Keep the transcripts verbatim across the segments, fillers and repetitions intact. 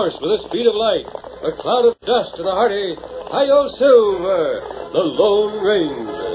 horse with the speed of light, a cloud of dust, and a hearty Hi-Yo Silver, the Lone Ranger.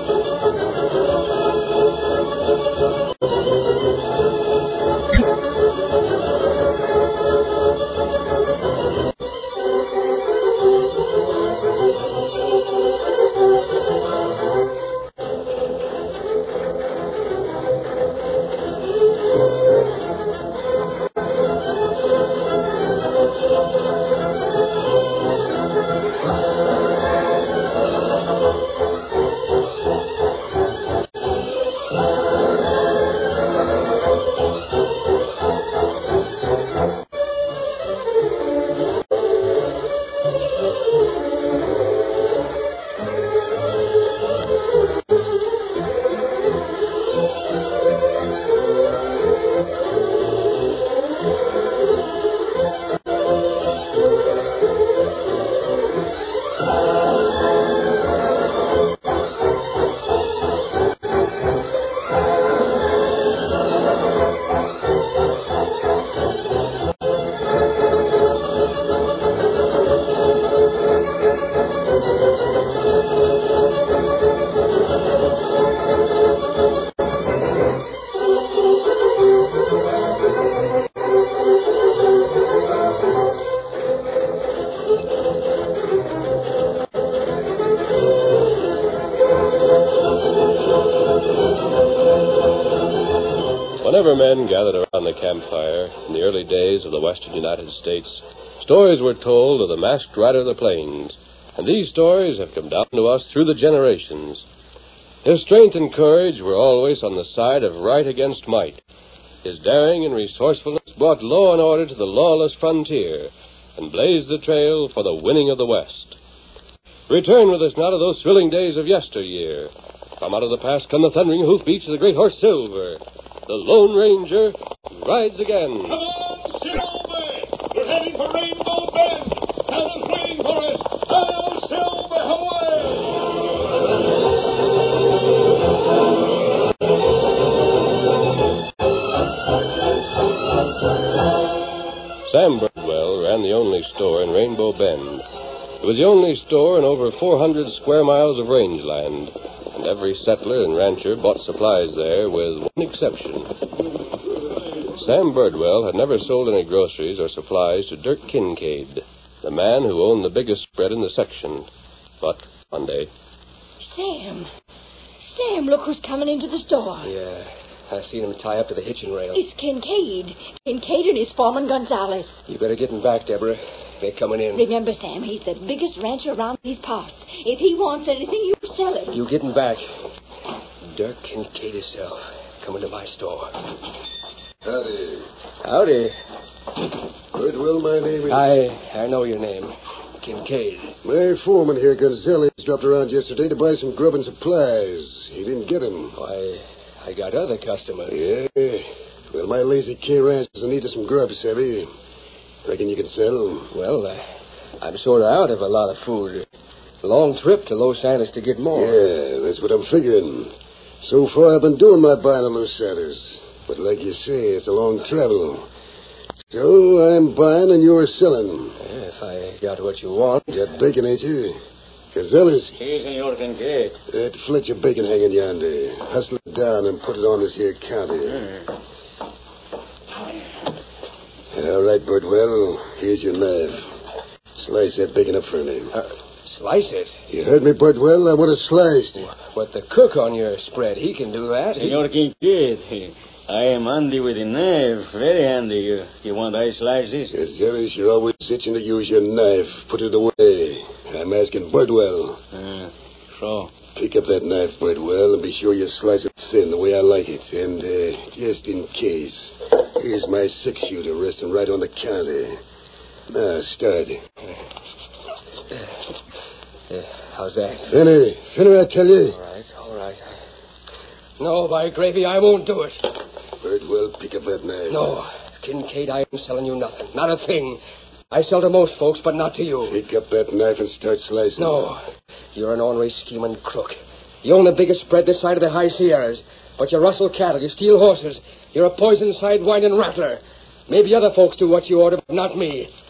Whenever men gathered around the campfire in the early days of the western United States, stories were told of the masked rider of the plains, and these stories have come down to us through the generations. His strength and courage were always on the side of right against might. His daring and resourcefulness brought law and order to the lawless frontier and blazed the trail for the winning of the West. Return with us now to those thrilling days of yesteryear. From out of the past come the thundering hoofbeats of the great horse Silver. The Lone Ranger rides again. Come on, Silver! We're heading for Rainbow Bend. Town is waiting for us. Now, Silver, away! Sam Birdwell ran the only store in Rainbow Bend. It was the only store in over four hundred square miles of rangeland, and every settler and rancher bought supplies there with one exception. Sam Birdwell had never sold any groceries or supplies to Dirk Kincaid, the man who owned the biggest spread in the section. But one day... Sam! Sam, look who's coming into the store. Yeah, I seen him tie up to the hitching rail. It's Kincaid. Kincaid and his foreman Gonzalez. You better get him back, Deborah. They're coming in. Remember, Sam, he's the biggest rancher around these parts. If he wants anything, you sell it. You get him back. Dirk Kincaid himself coming to my store. Howdy. Howdy. Birdwell, my name is... I I know your name. Kincaid. My foreman here, Gonzalez, dropped around yesterday to buy some grub and supplies. He didn't get 'em. Why, I got other customers. Yeah. Well, my lazy K ranchers will need some grub, savvy. Reckon you can sell? Well, uh, I'm sort of out of a lot of food. Long trip to Los Angeles to get more. Yeah, that's what I'm figuring. So far, I've been doing my buying of Los Angeles. But like you say, it's a long travel. So I'm buying and you're selling. Yeah, if I got what you want. You got bacon, ain't you? Gonzalez? Si, Senor Kincaid. That Fletcher bacon hanging yonder. Hustle it down and put it on this here counter. Mm. All right, Birdwell. Here's your knife. Slice that bacon up for me. Uh, slice it? You heard me, Birdwell. I want it sliced. But the cook on your spread, he can do that. Senor Kincaid, I am handy with a knife. Very handy. You, you want I slice this? Gonzalez, you're always itching to use your knife. Put it away. I'm asking Birdwell. Uh, so? Pick up that knife, Birdwell, and be sure you slice it thin the way I like it. And uh, just in case, here's my six-shooter resting right on the counter. Now, start. Uh, how's that? Thinner. Thinner, I tell you. All right, all right. No, by gravy, I won't do it. Birdwell, pick up that knife. No, Kincaid, I am selling you nothing. Not a thing. I sell to most folks, but not to you. Pick up that knife and start slicing. No. You're an ornery scheming crook. You own the biggest spread this side of the High Sierras. But you rustle cattle, you steal horses. You're a poison sidewinding rattler. Maybe other folks do what you order, but not me.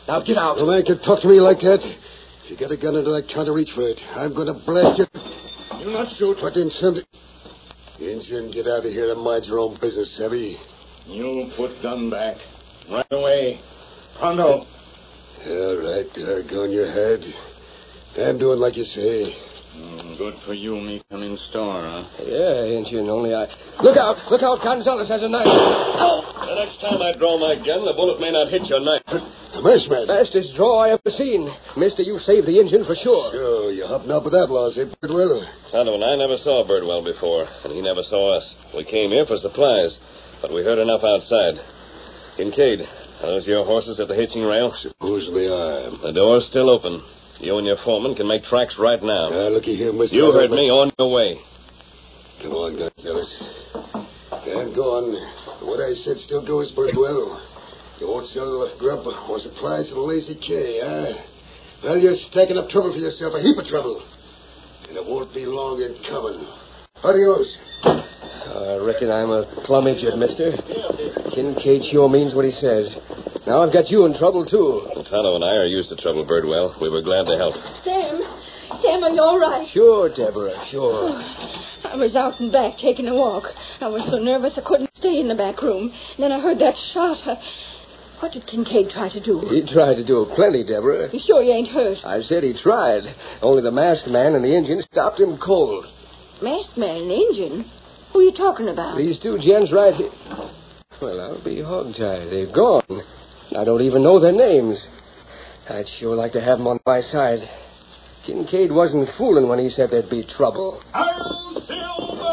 Now get out. No man can talk to me like that. If you got a gun under that counter, reach for it. I'm going to blast you. You not shoot. But then some... Injun, get out of here and mind your own business, Savvy. You put gun back. Right away. Pronto. All right, doggone your head. I'm doing like you say. Mm, good for you, me come in store, huh? Yeah, Injun, only I... Look out! Look out! Gonzalez has a knife. Oh! The next time I draw my gun, the bullet may not hit your knife. A masked man. Fastest draw I ever seen. Mister, you saved the Injun for sure. Sure, you hopping up with outlaws, eh, Birdwell? Tonto and I never saw Birdwell before, and he never saw us. We came here for supplies, but we heard enough outside. Kincaid, are those your horses at the hitching rail? Suppose they are. The door's still open. You and your foreman can make tracks right now. Now, looky here, mister. You heard me. On your way. Come on, Gonzalez. I'm going. What I said still goes, Birdwell. You won't sell grub or supplies to the Lazy K, huh? Well, you're stacking up trouble for yourself, a heap of trouble. And it won't be long in coming. Adios. I reckon I'm a plum idiot, mister. Kincaid sure means what he says. Now I've got you in trouble, too. Tonto and I are used to trouble, Birdwell. We were glad to help. Sam, Sam, are you all right? Sure, Deborah, sure. I was out and back taking a walk. I was so nervous I couldn't stay in the back room. Then I heard that shot. I... What did Kincaid try to do? He tried to do plenty, Deborah. You sure you ain't hurt? I said he tried. Only the masked man and the Indian stopped him cold. Masked man and Injun? Who are you talking about? These two gents right here. Well, I'll be hogtied. They've gone. I don't even know their names. I'd sure like to have them on my side. Kincaid wasn't fooling when he said there'd be trouble. I'll silver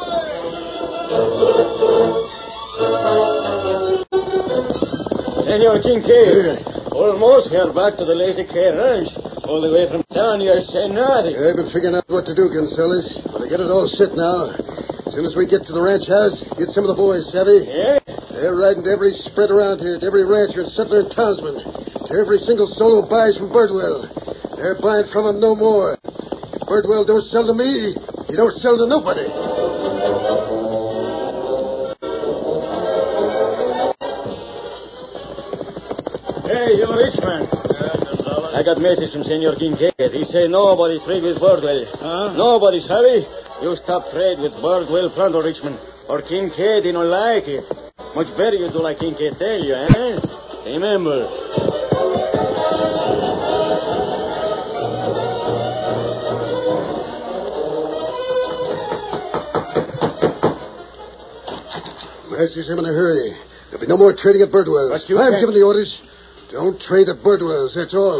Senor Kincaid, almost here back to the Lazy K Ranch. All the way from town, you're saying nothing. Yeah, I've been figuring out what to do, Gonzalez. But I got it all set now. As soon as we get to the ranch house, get some of the boys, savvy? Yeah? They're riding to every spread around here, to every rancher and settler and townsman, to every single soul who buys from Birdwell. They're buying from him no more. If Birdwell don't sell to me, he don't sell to nobody. Hey, you rich man. I got message from Senor Kincaid. He say nobody trade with Birdwell. Huh? Nobody, savvy? You stop trade with Birdwell pronto, Richmond. Or Kincaid, he don't like it. Much better you do like Kincaid tell you, eh? Remember. Master's him in a hurry. There'll be no more trading at Birdwell's. But you I'm can't... giving the orders. Don't trade at Birdwell's, that's all.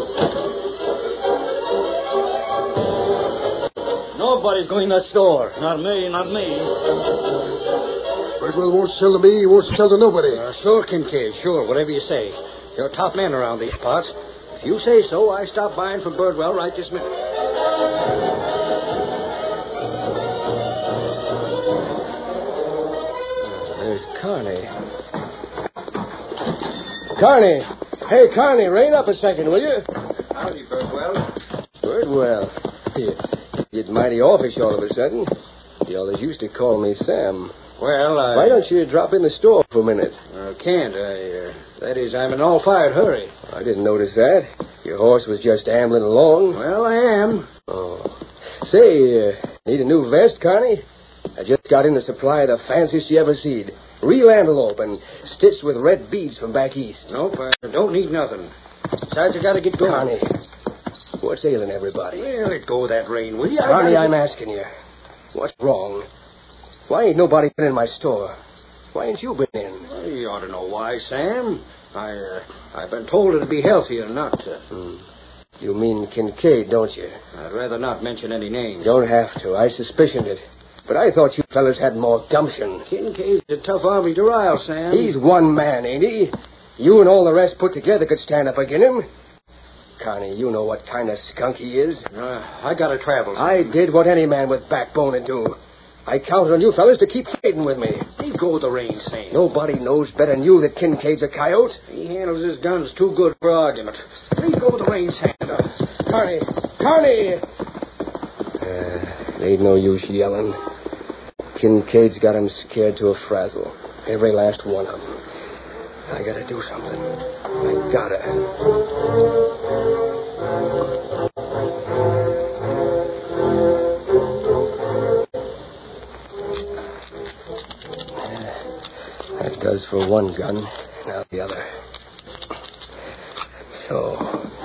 Nobody's going to the store. Not me, not me. Birdwell won't sell to me. He won't sell to nobody. Uh, sure, Kincaid, sure, whatever you say. You're top man around these parts. If you say so, I stop buying from Birdwell right this minute. Uh, there's Carney. Carney! Hey, Carney, rein up a second, will you? Howdy, Birdwell. Birdwell. You get mighty offish all of a sudden. You always used to call me Sam. Well, I... Why don't you drop in the store for a minute? I can't. I, uh, that is, I'm in an all-fired hurry. I didn't notice that. Your horse was just ambling along. Well, I am. Oh. Say, uh, need a new vest, Carney? I just got in the supply of the fanciest you ever seen. Real antelope and stitched with red beads from back east. Nope, I don't need nothing. Besides, I gotta get going. Carney, what's ailing everybody? Well, let go of that rein, will you? I Carney, gotta... I'm asking you. What's wrong? Why ain't nobody been in my store? Why ain't you been in? Well, you ought to know why, Sam. I, uh, I've been told it'd be healthier not to. Hmm. You mean Kincaid, don't you? I'd rather not mention any names. Don't have to. I suspicioned it. But I thought you fellas had more gumption. Kincaid's a tough army to rile, Sam. He's one man, ain't he? You and all the rest put together could stand up against him. Carney, you know what kind of skunk he is. Uh, I gotta travel. Sam. I did what any man with backbone would do. I counted on you fellas to keep trading with me. Let go of the reins, Sam. Nobody knows better than you that Kincaid's a coyote. He handles his guns too good for argument. Let go of the reins, Sam. Carney! Carney! Uh, there ain't no use yelling. Kincaid's got him scared to a frazzle. Every last one of them. I gotta do something. I gotta. That does for one gun. Now the other. So.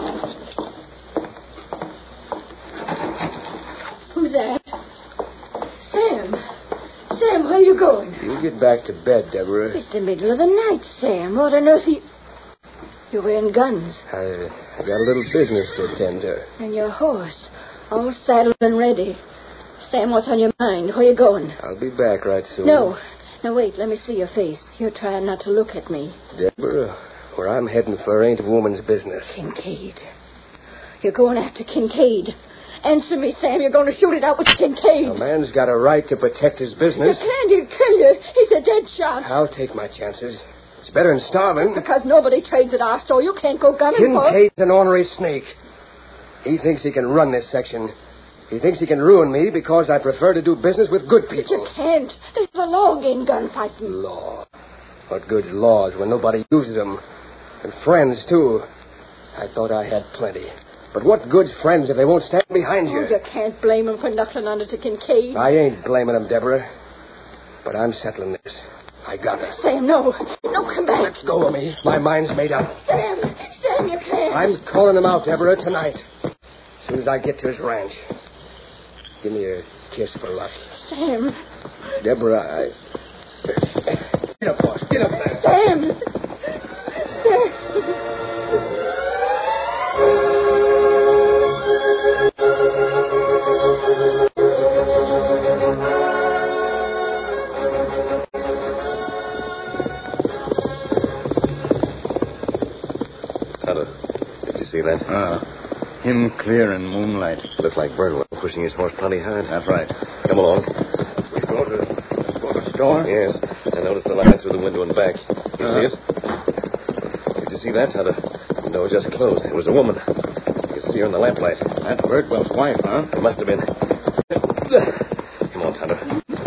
Who's that? Sam. Sam, where are you going? You get back to bed, Deborah. It's the middle of the night, Sam. What on earth are you... You're wearing guns. I, I got a little business to attend to. And your horse. All saddled and ready. Sam, what's on your mind? Where you going? I'll be back right soon. No. Now, wait. Let me see your face. You're trying not to look at me. Deborah, where I'm heading for ain't a woman's business. Kincaid. You're going after Kincaid. Answer me, Sam. You're going to shoot it out with Kincaid. A man's got a right to protect his business. You can't. He'll kill you. He's a dead shot. I'll take my chances. It's better than starving. Because nobody trades at our store. You can't go gunning for... Kincaid's an ornery snake. He thinks he can run this section. He thinks he can ruin me because I prefer to do business with good But you people. can't. There's a law against gunfighting. Law. What good's laws when nobody uses them? And friends, too. I thought I had plenty. But what good's friends if they won't stand behind you? Oh, you can't blame him for knuckling under to Kincaid. I ain't blaming him, Deborah. But I'm settling this. I got it. Sam, no. No, come back. Let go of me. My mind's made up. Sam, Sam, you can't. I'm calling him out, Deborah, tonight. As soon as I get to his ranch. Give me a kiss for luck. Sam. Deborah, I... Get up, boss. Get up there. Sam. Sam. Tonto, did you see that? Ah. Him clear in moonlight. Looked like Burnwell pushing his horse plenty hard. That's right. Come along. We go to go to store? Yes, I noticed the light through the window and back. You Uh-huh. see it? Did you see that, Tonto? The door just closed. It was a woman. You could see her in the lamplight. That's Birdwell's wife, huh? It must have been. Come on, Tonto.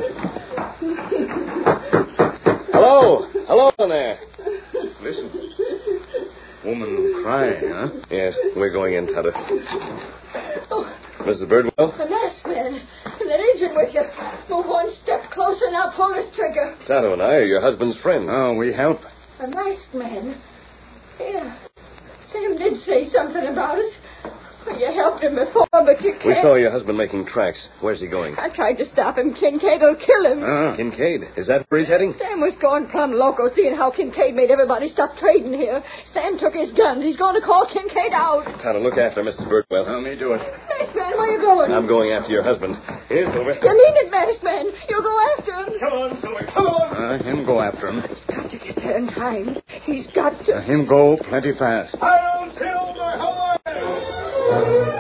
Hello! Hello in there! Listen. Woman crying, huh? Yes, we're going in, Tonto. Oh, Missus Birdwell? the masked man. And that engine with you. Move one step closer and I'll pull this trigger. Tonto and I are your husband's friends. Oh, we help. The masked man. Yeah. Sam did say something about it. Well, you helped him before, but you can't. We saw your husband making tracks. Where's he going? I tried to stop him. Kincaid will kill him. Ah. Kincaid. Is that where he's heading? Sam was going plumb loco, seeing how Kincaid made everybody stop trading here. Sam took his guns. He's going to call Kincaid out. Tonto, look after Missus Birdwell. Let me do it. Masked man, where you going? I'm going after your husband. Here, Silver. You mean it, masked man? You'll go after him. Come on, Silver, come on. Uh, him go after him. He's got to get there in time. He's got to. Uh, him go plenty fast. I'll Silver, away.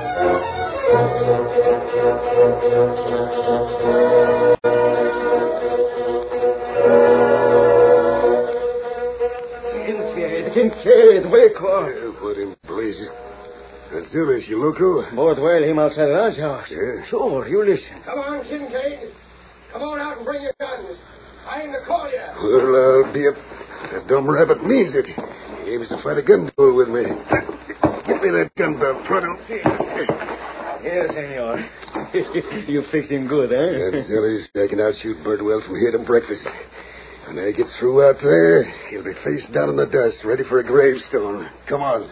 Kincaid, Kincaid, wake up. Yeah, what in blazes? Azilis, you loco? Boardwell, him outside the ranch house. Yeah. Sure, you listen. Come on, Kincaid. Come on out and bring your guns. I'm to call you. Well, I'll be a... That dumb rabbit means it. He aims to fight a gun duel with me. Give me that gun, Bob Pronto. Yes, senor. You fix him good, eh? That Zilly's I can outshoot Birdwell from here to breakfast. When I get through out there, he'll be face down in the dust, ready for a gravestone. Come on.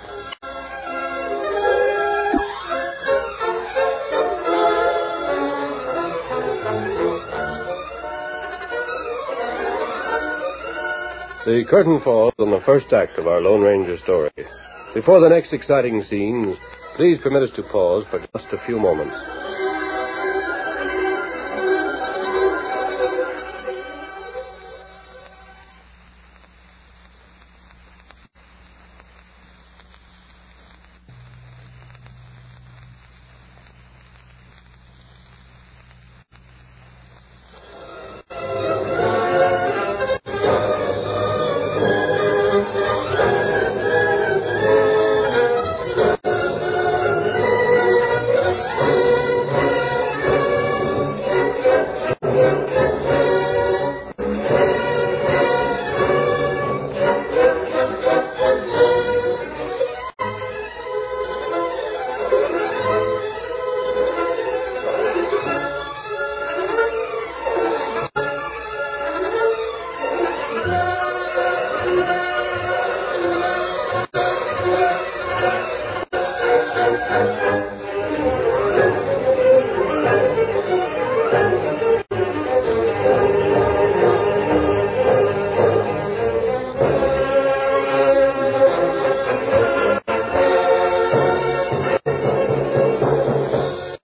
The curtain falls on the first act of our Lone Ranger story. Before the next exciting scenes, please permit us to pause for just a few moments.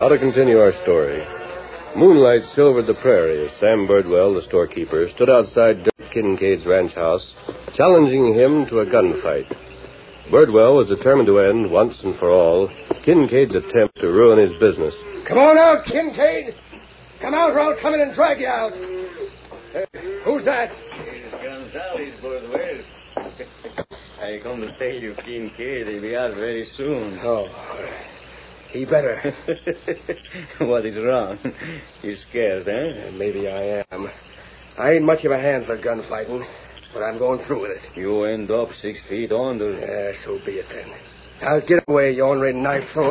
Now to continue our story. Moonlight silvered the prairie as Sam Birdwell, the storekeeper, stood outside Dirk Kincaid's ranch house, challenging him to a gunfight. Birdwell was determined to end, once and for all, Kincaid's attempt to ruin his business. Come on out, Kincaid! Come out or I'll come in and drag you out. Uh, who's that? It's Gonzales, Birdwell. I come to tell you, Kincaid, he'll be out very soon. Oh, he better. What is wrong? You scared, eh? Uh, maybe I am. I ain't much of a hand for gunfighting, but I'm going through with it. You end up six feet under. Yeah, so be it then. Now get away, you ornery knife thrower.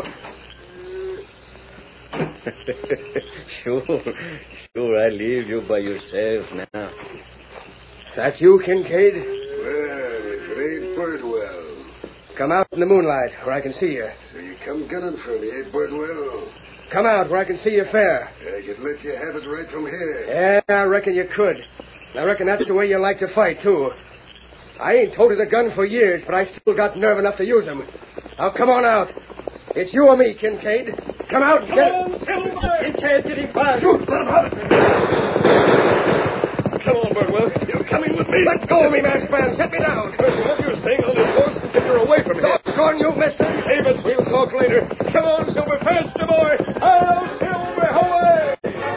Sure. Sure, I leave you by yourself now. That you, Kincaid? Well, if it ain't Birdwell. Come out in the moonlight where I can see you. So you come gunning for me, eh, Birdwell? Come out where I can see you fair. I could let you have it right from here. Yeah, I reckon you could. I reckon that's the way you like to fight, too. I ain't toted a gun for years, but I still got nerve enough to use them. Now, come on out. It's you or me, Kincaid. Come out and Come get on, Silver! Kincaid, get him fast. Shoot, let him have it. Come on, Birdwell. You're coming with me. Let go of me, masked man. Set me down. Birdwell, you're staying on this horse until you're away from here. Doggone you, mister. Save us. We'll talk later. Come on, Silver. Faster, boy. Oh, Silver, away!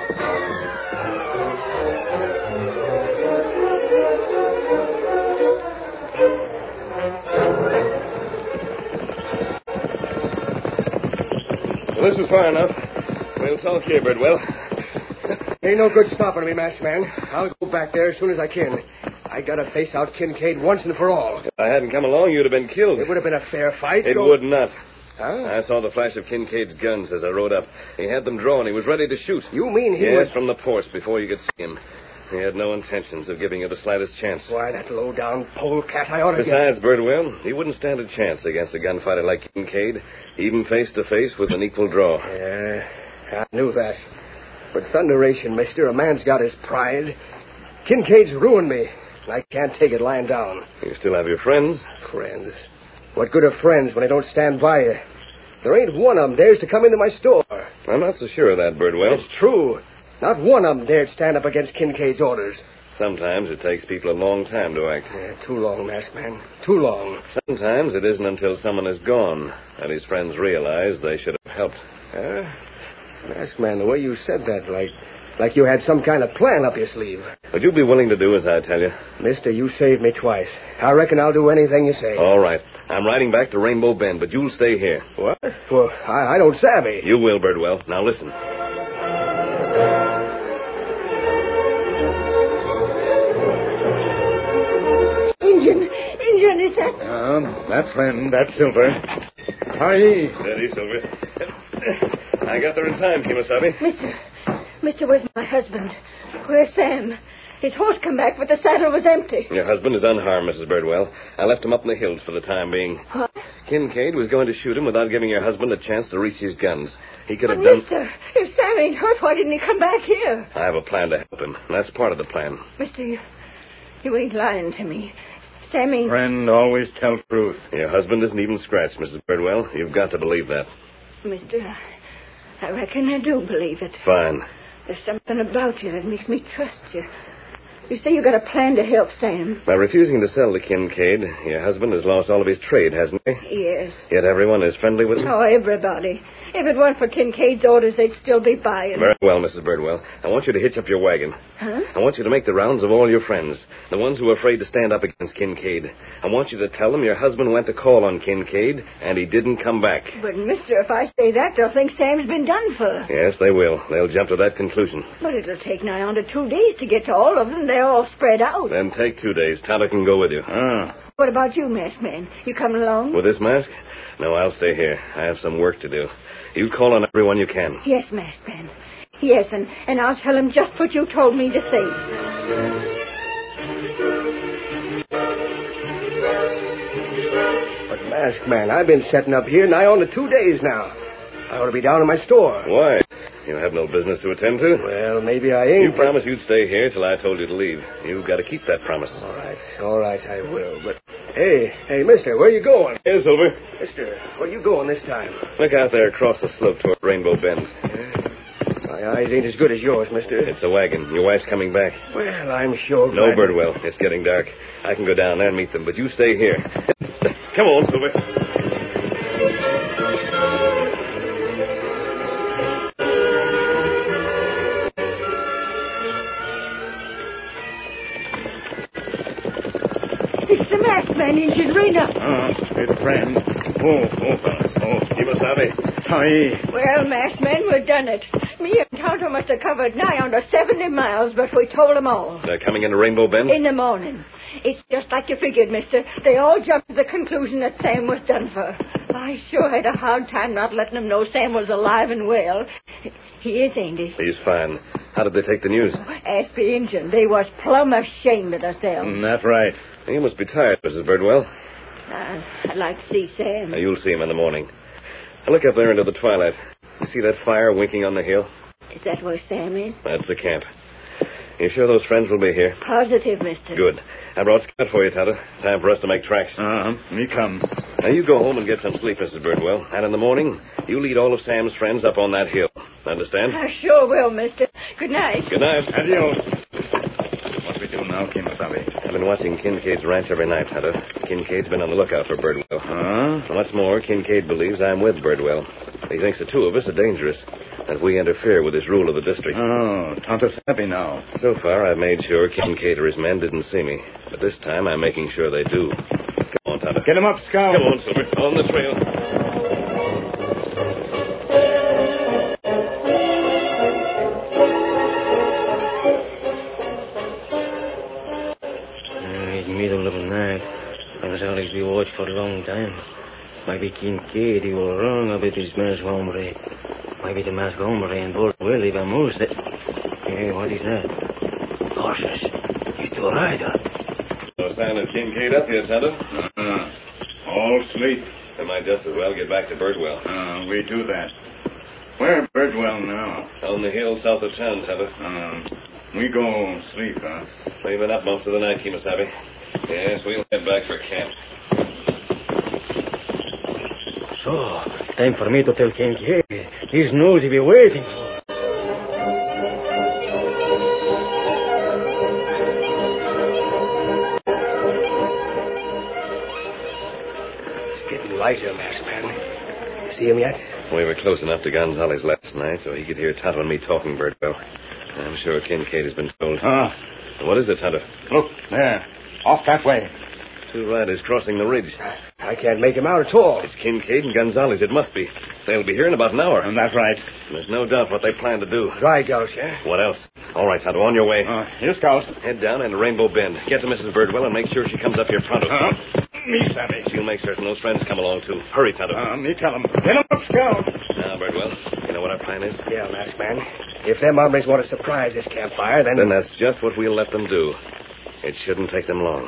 Well, this is far enough. We'll talk here, Birdwell. Ain't no good stopping me, masked man. I'll go back there as soon as I can. I gotta face out Kincaid once and for all. If I hadn't come along, you'd have been killed. It would have been a fair fight. It so... would not. Huh? I saw the flash of Kincaid's guns as I rode up. He had them drawn. He was ready to shoot. You mean he Yes, was... from the porch before you could see him. He had no intentions of giving you the slightest chance. Why, that low-down polecat I ought to Besides, Birdwell, he wouldn't stand a chance against a gunfighter like Kincaid, even face-to-face with an equal draw. Yeah, I knew that. But thunderation, mister, a man's got his pride. Kincaid's ruined me. I can't take it lying down. You still have your friends? Friends? What good are friends when they don't stand by you? There ain't one of them dares to come into my store. I'm not so sure of that, Birdwell. It's true. Not one of them dared stand up against Kincaid's orders. Sometimes it takes people a long time to act. Yeah, too long, masked man. Too long. Sometimes it isn't until someone is gone that his friends realize they should have helped. Huh? Masked man, the way you said that, like like you had some kind of plan up your sleeve. Would you be willing to do as I tell you? Mister, you saved me twice. I reckon I'll do anything you say. All right. I'm riding back to Rainbow Bend, but you'll stay here. What? Well, I, I don't savvy. You will, Birdwell. Now listen. Injun, Injun, is that... Um, that friend, that Silver. Hi. Steady, Silver. I got there in time, Kimasabi. Mister, Mister, where's my husband? Where's Sam? His horse come back, but the saddle was empty. Your husband is unharmed, Missus Birdwell. I left him up in the hills for the time being. What? Kincaid was going to shoot him without giving your husband a chance to reach his guns. He could But, have done... mister, if Sam ain't hurt, why didn't he come back here? I have a plan to help him. And that's part of the plan. Mister, you, you ain't lying to me. Sam ain't... Friend always tell truth. Your husband isn't even scratched, Missus Birdwell. You've got to believe that. Mister, I reckon I do believe it. Fine. There's something about you that makes me trust you. You say you got a plan to help Sam. By refusing to sell to Kincaid, your husband has lost all of his trade, hasn't he? Yes. Yet everyone is friendly with him? Oh, everybody. If it weren't for Kincaid's orders, they'd still be buying. Very well, Missus Birdwell. I want you to hitch up your wagon. Huh? I want you to make the rounds of all your friends, the ones who are afraid to stand up against Kincaid. I want you to tell them your husband went to call on Kincaid, and he didn't come back. But, mister, if I say that, they'll think Sam's been done for. Yes, they will. They'll jump to that conclusion. But it'll take nigh on to two days to get to all of them. They're all spread out. Then take two days. Tonto can go with you. Ah. What about you, masked man? You coming along? With this mask? No, I'll stay here. I have some work to do. You call on everyone you can. Yes, masked man. Yes, and, and I'll tell him just what you told me to say. But, masked man, I've been setting up here nigh on to two days now. I ought to be down in my store. Why? You have no business to attend to? Well, maybe I ain't. You promised you'd stay here till I told you to leave. You've got to keep that promise. All right, all right, I will. But Hey, hey, mister, where you going? Here, Silver. Mister, where you going this time? Look out there across the slope toward Rainbow Bend. My eyes ain't as good as yours, mister. It's the wagon. Your wife's coming back. Well, I'm sure glad... No, Birdwell. It's getting dark. I can go down there and meet them, but you stay here. Come on, Silver. It's the masked man, Injun Reno. Ah, good friend. Oh, oh, oh. Kimasabi. Aye. Well, masked man, we've done it. Me and Tonto must have covered nigh under seventy miles, but we told them all. They're coming into Rainbow Bend? In the morning. It's just like you figured, mister. They all jumped to the conclusion that Sam was done for. I sure had a hard time not letting them know Sam was alive and well. He is, ain't he? He's fine. How did they take the news? Ask the Injun. They was plumb ashamed of themselves. Mm, that's right. You must be tired, Missus Birdwell. Uh, I'd like to see Sam. Now, you'll see him in the morning. Now, look up there into the twilight. You see that fire winking on the hill? Is that where Sam is? That's the camp. You sure those friends will be here? Positive, mister. Good. I brought Scott for you, Tonto. Time for us to make tracks. Uh-huh. Me come. Now, you go home and get some sleep, Missus Birdwell. And in the morning, you lead all of Sam's friends up on that hill. Understand? I sure will, mister. Good night. Good night. Adios. What we do now, Kimasabi? I've been watching Kincaid's ranch every night, Tonto. Kincaid's been on the lookout for Birdwell. Huh? And what's more, Kincaid believes I'm with Birdwell. He thinks the two of us are dangerous, and if we interfere with his rule of the district. Oh, Tonto's happy now. So far, I've made sure Kincaid or his men didn't see me. But this time, I'm making sure they do. Come on, Tonto. Get him up, Scout. Come on, Silver. On the trail. Uh, it's middle of the night. I was always be watched for a long time. Maybe Kincaid, he was wrong about his masked hombre. Maybe the masked hombre and Birdwell, he vamos. That... Hey, what is that? Horses. He's to ride on. No sign of Kincaid up yet, Tonto. Uh-huh. All sleep. I might just as well get back to Birdwell. Uh, we do that. Where Birdwell now? On the hill south of town, Tonto. Um, we go sleep, huh? We've been up most of the night, Kimasabi. Yes, we'll head back for camp. So, time for me to tell Kincaid. His news he'll be waiting for. It's getting lighter, masked man. See him yet? We were close enough to Gonzales last night so he could hear Tonto and me talking, Birdwell. I'm sure Kincaid has been told. Ah. What is it, Tonto? Look, there. Off that way. Two riders crossing the ridge. I can't make him out at all. It's Kincaid and Gonzales. It must be. They'll be here in about an hour. And that's right. There's no doubt what they plan to do. Dry gulch, yeah? What else? All right, Tonto, on your way. Uh, here, Scout. Head down into Rainbow Bend. Get to Missus Birdwell and make sure she comes up here pronto. Uh-huh. Me, Sammy. She'll make certain those friends come along, too. Hurry, Tonto. Uh, me tell him. Get him up, Scout. Now, Birdwell, you know what our plan is? Yeah, masked man. If them hombres want to surprise this campfire, then... Then that's just what we'll let them do. It shouldn't take them long.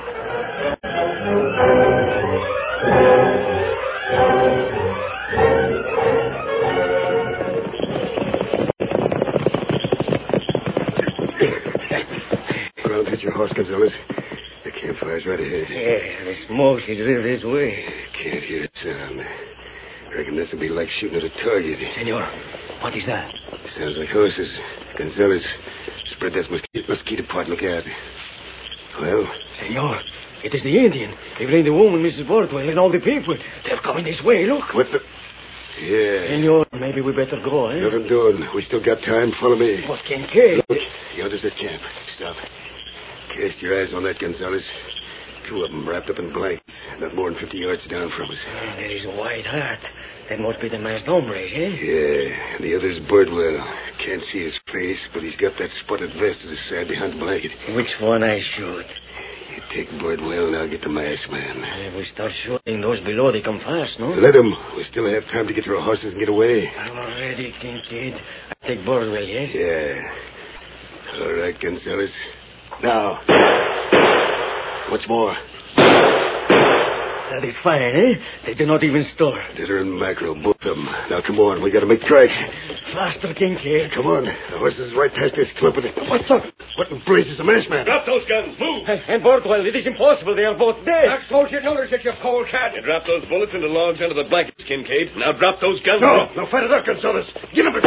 Ground, hit your horse, Gonzales. The campfire's right ahead. Yeah, the smoke is real this way. Can't hear it sound. Reckon this'll be like shooting at a target. Senor, what is that? Sounds like horses. Gonzales, spread that mosquito, mosquito pot. Look out. Well? Senor, it is the Indian. They bring the woman, Missus Birdwell, and all the people. They're coming this way, look. What the... Yeah. Senor, maybe we better go, eh? Nothing doing. We still got time. Follow me. What, Kincaid? Look, yonder's that camp. Stop. Cast your eyes on that, Gonzales. Two of them wrapped up in blankets, not more than fifty yards down from us. Oh, there is a white hat. That must be the masked hombre, eh? Yeah, and the other's Birdwell. Can't see his face, but he's got that spotted vest at his side behind the blanket. Which one I shoot? You take Birdwell, and I'll get the masked man. If we start shooting those below, they come fast, no? Let them. We still have time to get to our horses and get away. I'm ready, Kincaid. I take Birdwell, yes? Yeah. All right, Gonzales. Now. What's more? That is fine, eh? They do not even stir. Dinner and mackerel, both of them. Now, come on. We got to make tracks. Faster, Kincaid. Come on. The horse is right past this clump of the... What's up? What in blazes the masked man? Drop those guns. Move. And Bardwell, it is impossible. They are both dead. That soldier noticed that, you polecat. You drop those bullets into logs under the blankets, Kincaid. Now drop those guns. No, no, fight it up, Gonzalez. Get up and...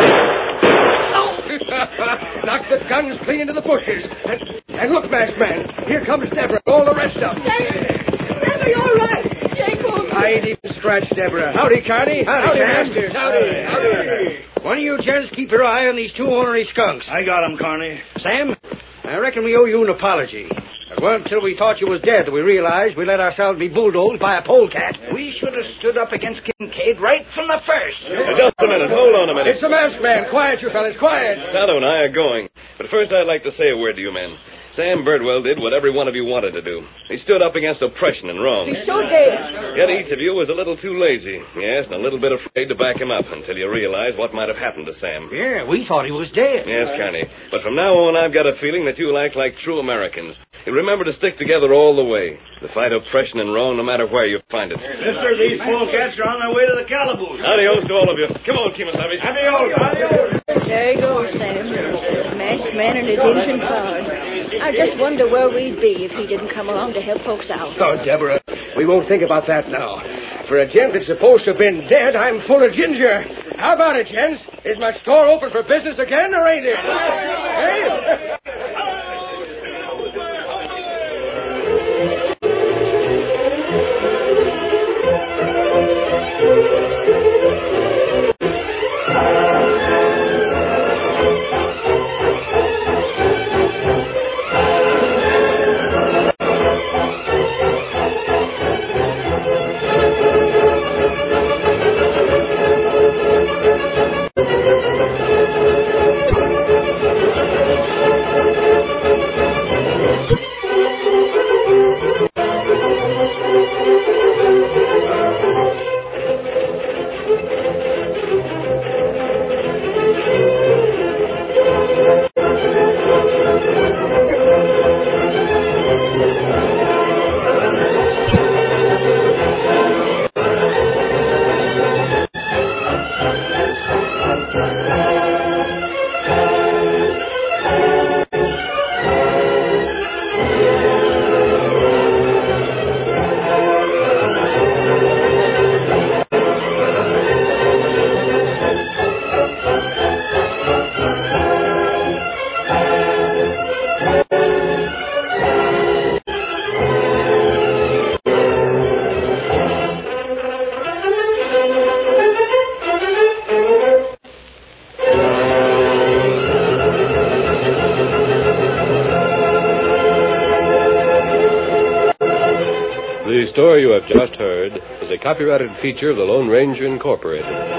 Knock the guns clean into the bushes. And, and look, masked man, here comes Deborah and all the rest of them. Deborah, you're all right. Jacob. I ain't even scratched Deborah. Howdy, Carney. Howdy, Masters. Howdy. Howdy. One of you gents keep your eye on these two ornery skunks. I got him, Carney. Sam, I reckon we owe you an apology. It wasn't until we thought you was dead that we realized we let ourselves be bulldozed by a polecat. We should have stood up against Kincaid right from the first. Now, just a minute. Hold on a minute. It's the masked man. Quiet, you fellas. Quiet. Tonto and I are going. But first I'd like to say a word to you men. Sam Birdwell did what every one of you wanted to do. He stood up against oppression and wrong. He sure did. Yet each of you was a little too lazy. Yes, and a little bit afraid to back him up until you realized what might have happened to Sam. Yeah, we thought he was dead. Yes, Carney. But from now on, I've got a feeling that you'll act like true Americans. You remember to stick together all the way. To fight oppression and wrong no matter where you find it. Mister, these polecats are on their way to the calaboose. Adios to all of you. Come on, Kemosabe. Adios. Adios. There you go, Sam. The masked man and his infant power. I just wonder where we'd be if he didn't come along to help folks out. Oh, Deborah, we won't think about that now. For a gent that's supposed to have been dead, I'm full of ginger. How about it, gents? Is my store open for business again, or ain't it? Hey? The story you have just heard is a copyrighted feature of the Lone Ranger Incorporated.